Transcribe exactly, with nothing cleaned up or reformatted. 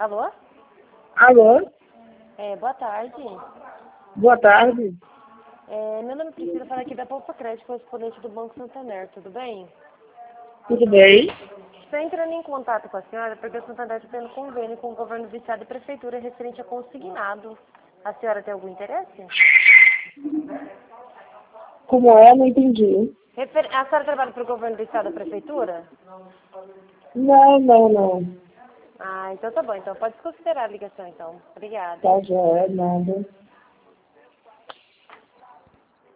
Alô? Alô? É, boa tarde. Boa tarde. É, meu nome é Priscila, falo aqui da Poupa Crédito, correspondente do Banco Santander, tudo bem? Tudo bem? Estou entrando em contato com a senhora porque o Santander está tendo convênio com o governo do estado e prefeitura referente a consignado. A senhora tem algum interesse? Como é? Não entendi. Refer... A senhora trabalha para o governo do estado e prefeitura? Não, não, não. Ah, então tá bom. Então pode considerar a ligação, então. Obrigada. Tá, já é nada.